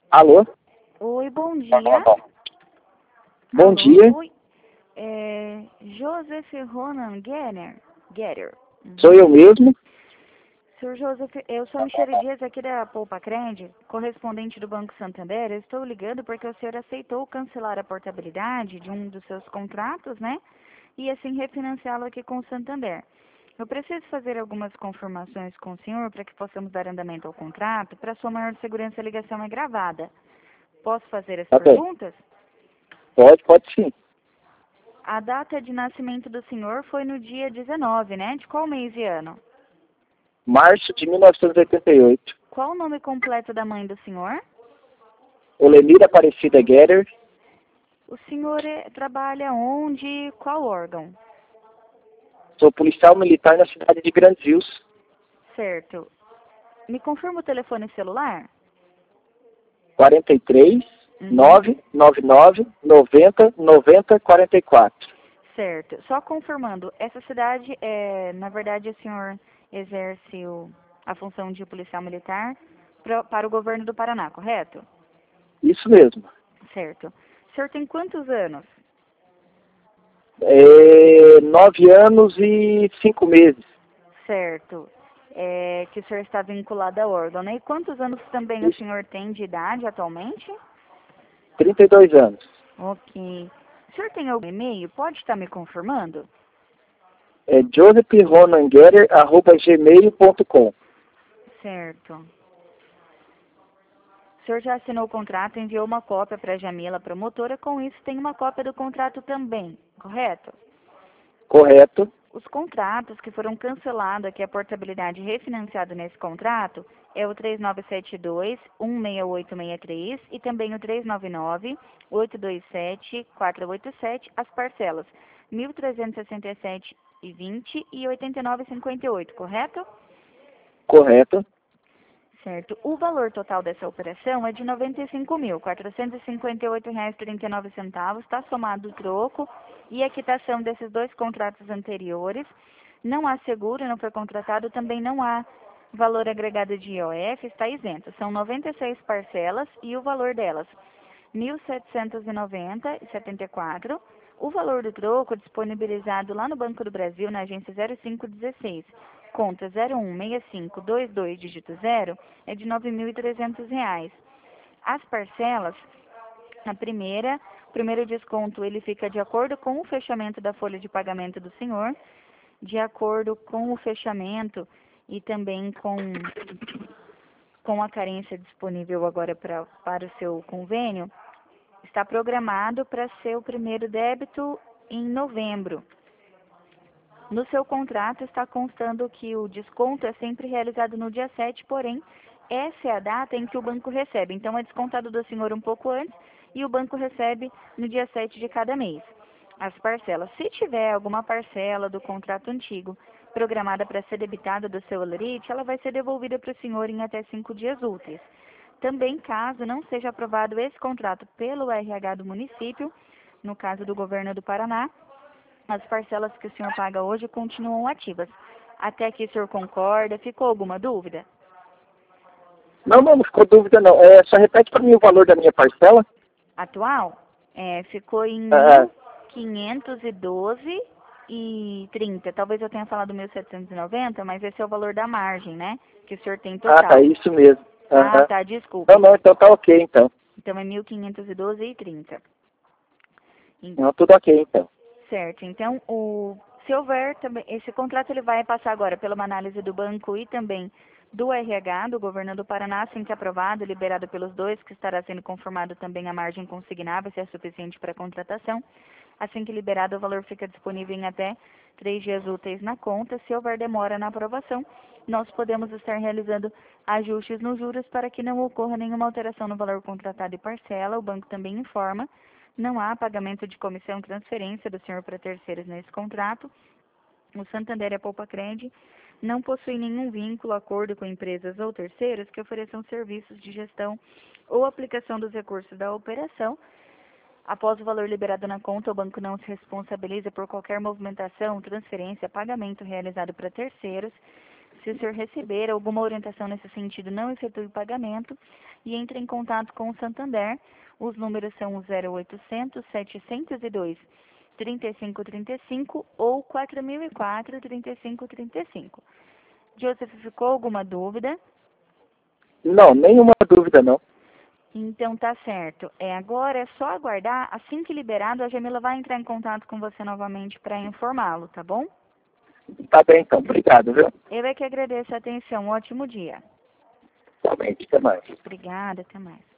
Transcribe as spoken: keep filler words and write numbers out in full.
Alô? Oi, bom dia. Bom Alô, dia, Oi. É, Joseph Ronan Getter. Getter. sou eu mesmo. Senhor Joseph, eu sou Michele Dias aqui da Poupa Cred, correspondente do Banco Santander. Eu estou ligando porque o senhor aceitou cancelar a portabilidade de um dos seus contratos, né? E assim refinanciá-lo aqui com o Santander. Eu preciso fazer algumas confirmações com o senhor para que possamos dar andamento ao contrato. Para sua maior segurança, a ligação é gravada. Posso fazer as Tá bem. perguntas? Pode, pode sim. A data de nascimento do senhor foi no dia dezenove, né? De qual mês e ano? Março de mil novecentos e oitenta e oito. Qual o nome completo da mãe do senhor? Olenira Aparecida Getter. O senhor eh, trabalha onde? Qual órgão? Sou policial militar na cidade de Grandes Rios. Certo. Me confirma o telefone celular? quarenta e três, Uhum. nove nove nove, noventa, noventa, quarenta e quatro. Certo. Só confirmando, essa cidade, é, na verdade, o senhor exerce o, a função de policial militar pra, para o governo do Paraná, correto? Isso mesmo. Certo. O senhor tem quantos anos? É, nove anos e cinco meses. Certo. É, que o senhor está vinculado ao órgão, né? E quantos anos também o Isso, senhor tem de idade atualmente? trinta e dois anos. Ok. O senhor tem algum e-mail? Pode estar me confirmando? É joseph ronan getter arroba gmail ponto com. Certo. O senhor já assinou o contrato, enviou uma cópia para a Jamila, promotora. Com isso, tem uma cópia do contrato também, correto? Correto. Os contratos que foram cancelados, aqui a portabilidade refinanciada nesse contrato, é o três nove sete dois, um seis oito seis três e também o três nove nove, oito dois sete, quatro oito sete, as parcelas mil trezentos e sessenta e sete e vinte e oitenta e nove e cinquenta e oito, correto? Correto. Certo. O valor total dessa operação é de noventa e cinco mil, quatrocentos e cinquenta e oito reais e trinta e nove centavos, está somado o troco e a quitação desses dois contratos anteriores. Não há seguro, não foi contratado, também não há valor agregado de I O F, está isento. São noventa e seis parcelas e o valor delas, mil setecentos e noventa reais e setenta e quatro centavos. O valor do troco disponibilizado lá no Banco do Brasil, na agência zero cinco dezesseis, conta zero um seis cinco dois dois dígito zero, é de nove mil e trezentos reais. As parcelas, a primeira, o primeiro desconto ele fica de acordo com o fechamento da folha de pagamento do senhor, de acordo com o fechamento e também com, com a carência disponível agora pra, para o seu convênio, está programado para ser o primeiro débito em novembro. No seu contrato está constando que o desconto é sempre realizado no dia sete, porém, essa é a data em que o banco recebe. Então, é descontado do senhor um pouco antes e o banco recebe no dia sete de cada mês. As parcelas. Se tiver alguma parcela do contrato antigo programada para ser debitada do seu holerite, ela vai ser devolvida para o senhor em até cinco dias úteis. Também, caso não seja aprovado esse contrato pelo R H do município, no caso do governo do Paraná, as parcelas que o senhor paga hoje continuam ativas. Até aqui o senhor concorda? Ficou alguma dúvida? Não, não, não ficou dúvida não. É, só repete para mim o valor da minha parcela. Atual? É, ficou em Ah, mil quinhentos e doze e trinta. Talvez eu tenha falado mil setecentos e noventa, mas esse é o valor da margem, né? Que o senhor tem ah, tá, total. isso mesmo. Ah, Aham. tá, Não, desculpe. não, então tá ok, então. Então é mil quinhentos e doze e trinta. Não, tudo ok, então. Certo. Então, o, se houver também, esse contrato ele vai passar agora pela uma análise do banco e também do R H, do governo do Paraná, assim que aprovado, liberado pelos dois, que estará sendo conformado também a margem consignável, se é suficiente para a contratação. Assim que liberado, o valor fica disponível em até três dias úteis na conta. Se houver demora na aprovação, nós podemos estar realizando ajustes nos juros para que não ocorra nenhuma alteração no valor contratado e parcela. O banco também informa. Não há pagamento de comissão transferência do senhor para terceiros nesse contrato. O Santander e a Poupa Cred não possuem nenhum vínculo, acordo com empresas ou terceiros que ofereçam serviços de gestão ou aplicação dos recursos da operação. Após o valor liberado na conta, o banco não se responsabiliza por qualquer movimentação, transferência, pagamento realizado para terceiros. Se o senhor receber alguma orientação nesse sentido, não efetue o pagamento e entre em contato com o Santander. Os números são o zero oitocentos, setecentos e dois, trinta e cinco trinta e cinco ou quatro mil e quatro, trinta e cinco trinta e cinco. Joseph, ficou alguma dúvida? Não, nenhuma dúvida não. Então tá certo. É, agora é só aguardar. Assim que liberado, a Jamila vai entrar em contato com você novamente para informá-lo, tá bom? Tá bem, então. Obrigado, viu? Eu é que agradeço a atenção. Um ótimo dia. Somente, até mais. Obrigada, até mais.